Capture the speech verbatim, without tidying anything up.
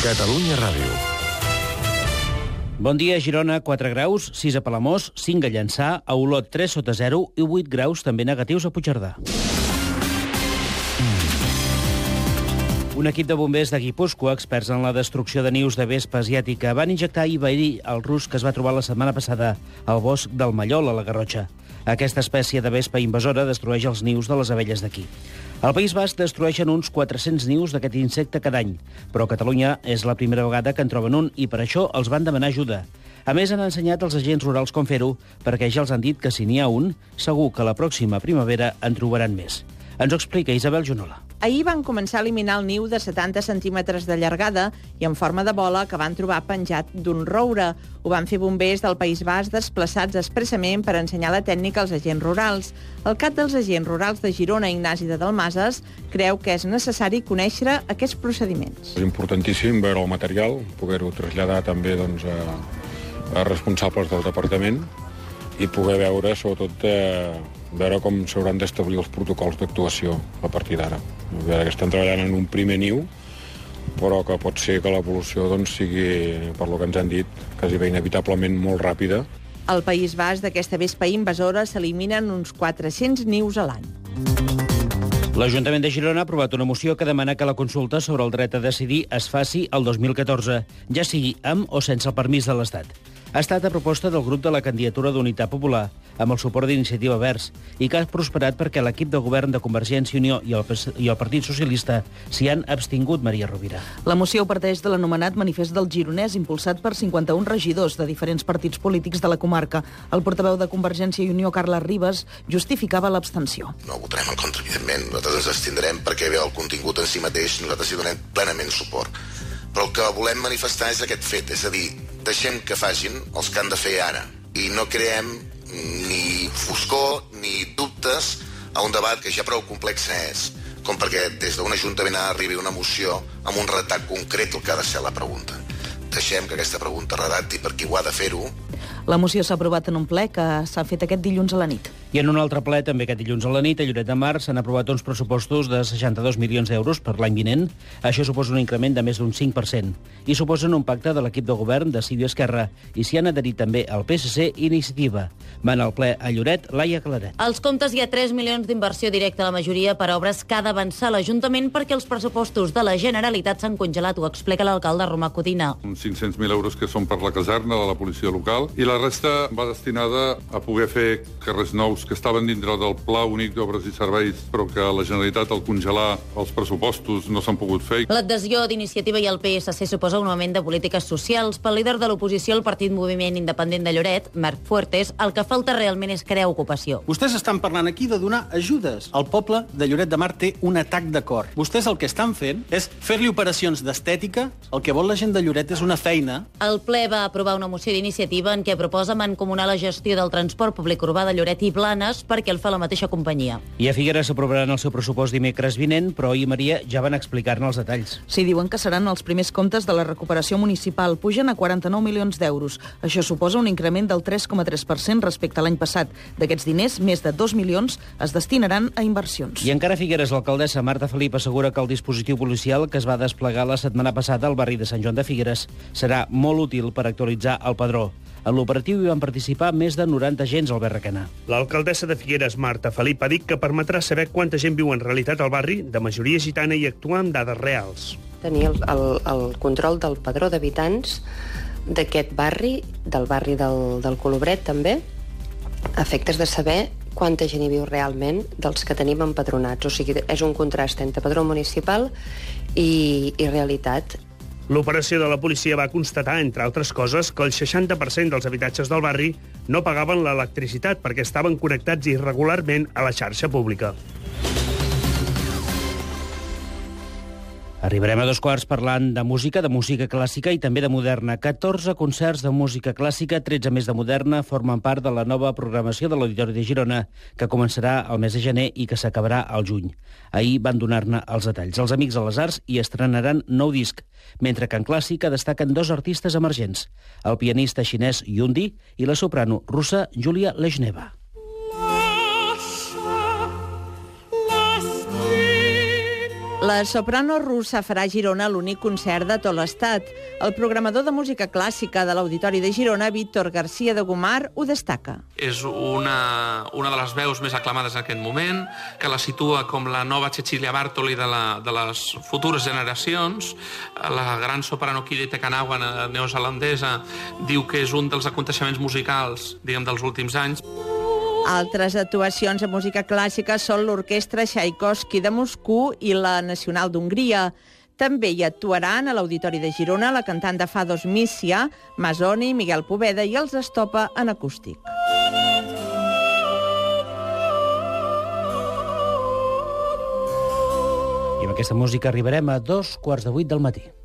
Catalunya Ràdio. Bon dia, Girona, quatre graus, sis a Palamós, cinc a Llançà, a Olot, tres sota zero i vuit graus també negatius a Puigcerdà. Un equip de bombers de Guipúscoa, experts en la destrucció de nius de vespa asiàtica, van injectar i veir el rus que es va trobar la setmana passada al bosc del Mallol, a la Garrotxa. Aquesta espècie de vespa invasora destrueix els nius de les abelles d'aquí. Al País Basc destrueixen uns quatre-cents nius d'aquest insecte cada any, però a Catalunya és la primera vegada que en troben un i per això els van demanar ajuda. A més, han ensenyat als agents rurals com fer-ho, perquè ja els han dit que si n'hi ha un, segur que la pròxima primavera en trobaran més. Ens ho explica Isabel Junola. Ahir van començar a eliminar el niu de setanta centímetres de llargada i en forma de bola que van trobar penjat d'un roure. Ho van fer bombers del País Basc desplaçats expressament per ensenyar la tècnica als agents rurals. El cap dels agents rurals de Girona, Ignasi de Dalmases, creu que és necessari conèixer aquests procediments. És importantíssim veure el material, poder-ho traslladar també doncs, a, a responsables del departament i poder veure, sobretot, eh, veure com s'hauran d'establir els protocols d'actuació a partir d'ara. Veure que estan treballant en un primer niu, però que pot ser que l'evolució doncs, sigui, per lo que ens han dit, quasi bé inevitablement molt ràpida. Al País Basc d'aquesta vespa invasora s'eliminen uns quatre-cents nius a l'any. L'Ajuntament de Girona ha aprovat una moció que demana que la consulta sobre el dret a decidir es faci el dos mil catorze, ja sigui amb o sense el permís de l'Estat. Ha estat a proposta del grup de la candidatura d'Unitat Popular, amb el suport d'Iniciativa Verds, i que ha prosperat perquè l'equip de govern de Convergència i Unió i el, i el Partit Socialista s'hi han abstingut, Maria Rovira. La moció parteix de l'anomenat Manifest del Gironès, impulsat per cinquanta-un regidors de diferents partits polítics de la comarca. El portaveu de Convergència i Unió, Carles Ribas, justificava l'abstenció. No votarem en contra, evidentment. Nosaltres ens abstindrem perquè bé el contingut en si mateix nosaltres hi donem plenament suport. Però el que volem manifestar és aquest fet, és a dir, deixem que facin els que han de fer ara i no creem ni foscor ni dubtes a un debat que ja prou complex és, com perquè des d'un ajuntament arribi una moció amb un redactat concret el que ha de ser la pregunta. Deixem que aquesta pregunta redacti per qui ho ha de fer-ho. La moció s'ha aprovat en un ple que s'ha fet aquest dilluns a la nit. I en un altre ple, també aquest dilluns a la nit, a Lloret de Mar, s'han aprovat uns pressupostos de seixanta-dos milions d'euros per l'any vinent. Això suposa un increment de més d'un cinc per cent. I suposen un pacte de l'equip de govern de Ciu i Esquerra. I s'hi han adherit també el P S C i Iniciativa. Van al ple a Lloret, Laia Claret. Als comptes hi ha tres milions d'inversió directa, la majoria per obres que ha d'avançar l'Ajuntament perquè els pressupostos de la Generalitat s'han congelat, ho explica l'alcalde Romà Codina. Uns cinc-cents mil euros que són per la caserna de la policia local i la resta va destinada a poder fer carrers nous que estaven dintre del Pla Únic d'Obres i Serveis, però que la Generalitat, al congelar els pressupostos, no s'han pogut fer. L'adhesió d'Iniciativa i el P S C suposa un augment de polítiques socials. Pel líder de l'oposició, el Partit Moviment Independent de Lloret, Marc Fuertes, el que falta realment és crear ocupació. Vostès estan parlant aquí de donar ajudes. El poble de Lloret de Mar té un atac de cor. Vostès el que estan fent és fer-li operacions d'estètica. El que vol la gent de Lloret és una feina. El ple va aprovar una moció d'iniciativa en què proposa mancomunar la gestió del transport públic urbà de Lloret i Blanes perquè el fa la mateixa companyia. I a Figueres s'aprovaran el seu pressupost dimecres vinent, però ahir, Maria, ja van explicar-ne els detalls. Sí, diuen que seran els primers comptes de la recuperació municipal. Pugen a quaranta-nou milions d'euros. Això suposa un increment del tres coma tres per cent respecte a l'any passat. D'aquests diners, més de dos milions es destinaran a inversions. I encara a Figueres, l'alcaldessa Marta Felip assegura que el dispositiu policial que es va desplegar la setmana passada al barri de Sant Joan de Figueres serà molt útil per actualitzar el padró. En l'operatiu hi van participar més de noranta agents al Berrequena. L'alcaldessa de Figueres, Marta Felip, ha dit que permetrà saber quanta gent viu en realitat al barri, de majoria gitana, i actuar amb dades reals. Tenir el, el, el control del padró d'habitants d'aquest barri, del barri del, del Colobret també, a efectes de saber quanta gent hi viu realment dels que tenim empadronats. O sigui, és un contrast entre padró municipal i, i realitat. L'operació de la policia va constatar, entre altres coses, que el seixanta per cent dels habitatges del barri no pagaven l'electricitat perquè estaven connectats irregularment a la xarxa pública. Arribarem a dos quarts parlant de música, de música clàssica i també de moderna. catorze concerts de música clàssica, tretze més de moderna, formen part de la nova programació de l'Auditori de Girona, que començarà al mes de gener i que s'acabarà al juny. Ahir van donar-ne els detalls. Els Amics de les Arts hi estrenaran nou disc, mentre que en clàssica destaquen dos artistes emergents, el pianista xinès Yundi i la soprano russa Julia Lejneva. La soprano russa farà a Girona l'únic concert de tot l'estat. El programador de música clàssica de l'Auditori de Girona, Víctor García de Gomar, ho destaca. És una, una de les veus més aclamades en aquest moment, que la situa com la nova Cecilia Bartoli de, la, de les futures generacions. La gran soprano Kiri Te Kanawa, neozelandesa, diu que és un dels aconteixements musicals, diguem, dels últims anys. Altres actuacions de música clàssica són l'Orquestra Tchaikovsky de Moscou i la Nacional d'Hongria. També hi actuaran a l'Auditori de Girona la cantant de Fados Mícia, Masoni, Miguel Poveda i els Estopa en acústic. I amb aquesta música arribarem a dos quarts de vuit del matí.